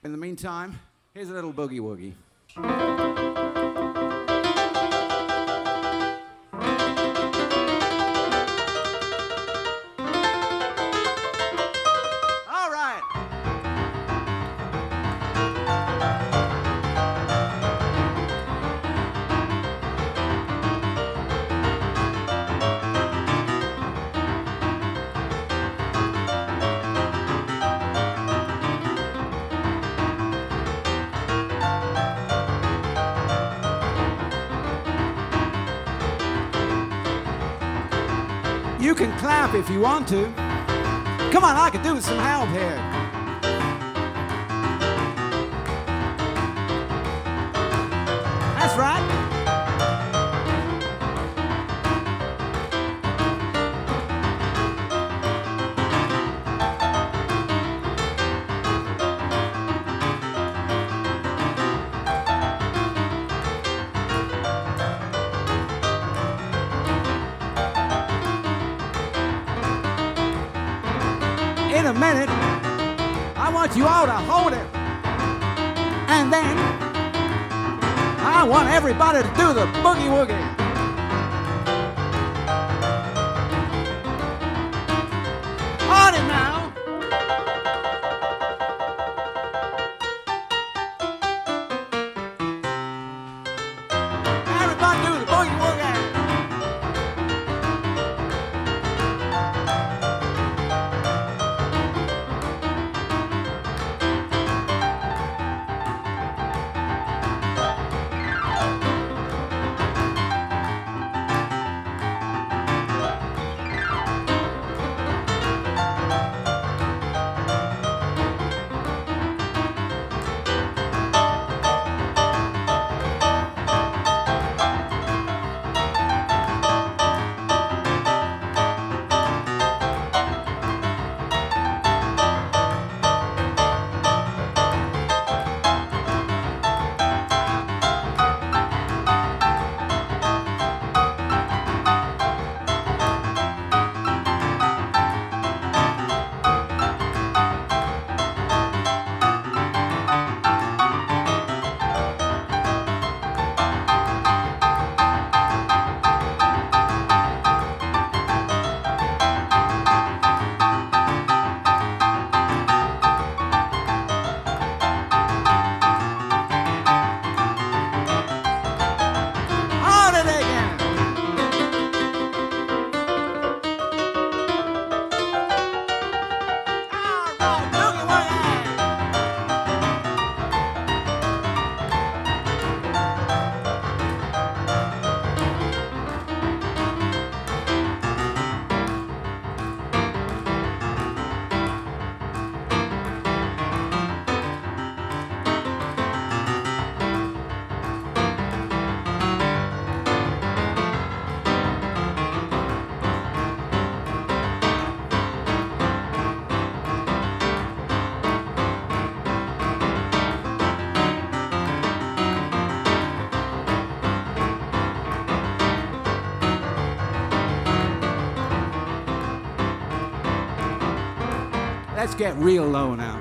In the meantime, here's a little boogie woogie. All right. You can clap if you want to. Come on, I could do with some help here. That's right. In a minute, I want you all to hold it. And then, I want everybody to do the boogie woogie. On it now. Everybody do the boogie woogie. Let's get real low now.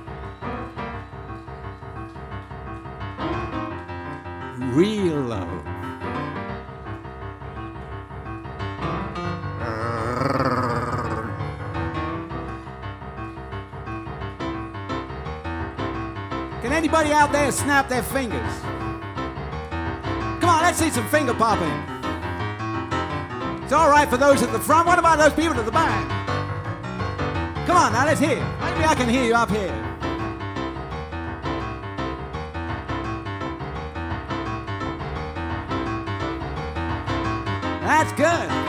Real low. Can anybody out there snap their fingers? Come on, let's see some finger popping. It's all right for those at the front. What about those people at the back? Come on now, let's hear. Maybe I can hear you up here. That's good.